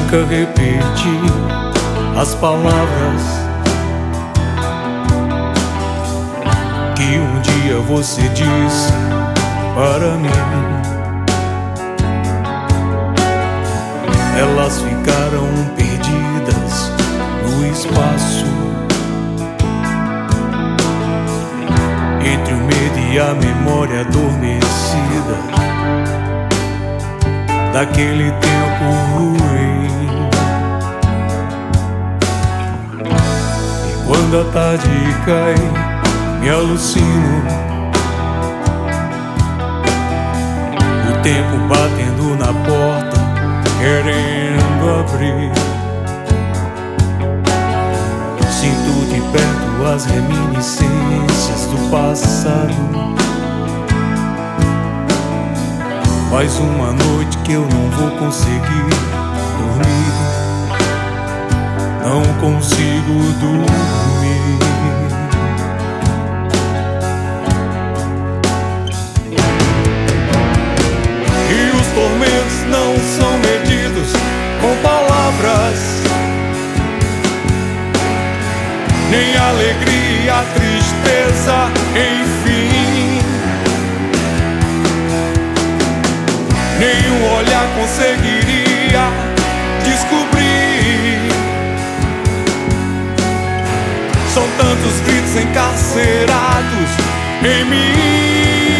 nunca repeti as palavras que um dia você disse para mim. Elas ficaram perdidas no espaço, entre o medo e a memória adormecida daquele tempo ruim. E quando a tarde cai, me alucino, o tempo batendo na porta, querendo abrir. Sinto de perto as reminiscências do passado. Mais uma noite que eu não vou conseguir dormir. Não consigo dormir. E os tormentos não são medidos com palavras, nem a alegria e a tristeza, enfim. Nenhum olhar conseguiria descobrir. São tantos gritos encarcerados em mim.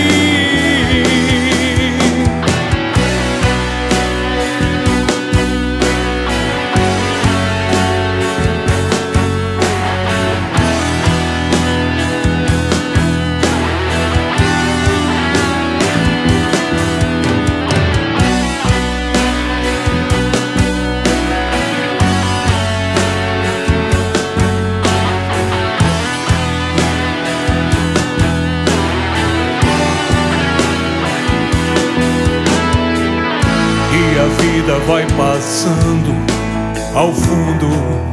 A vida vai passando ao fundo,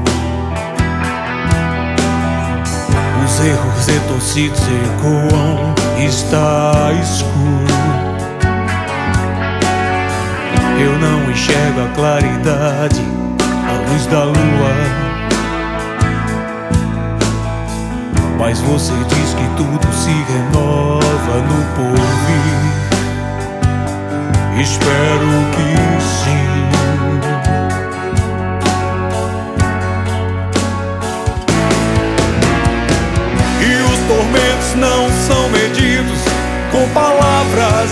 os erros retorcidos ecoam, está escuro. Eu não enxergo a claridade, a luz da lua, mas você diz que tudo se renova no porvir. Espero que sim. E os tormentos não são medidos com palavras,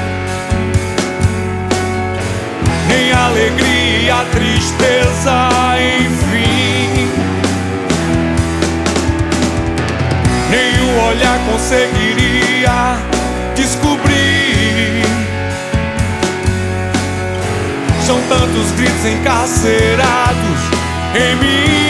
nem a alegria e a tristeza, enfim. Nenhum olhar conseguiria descobrir. São tantos gritos encarcerados em mim.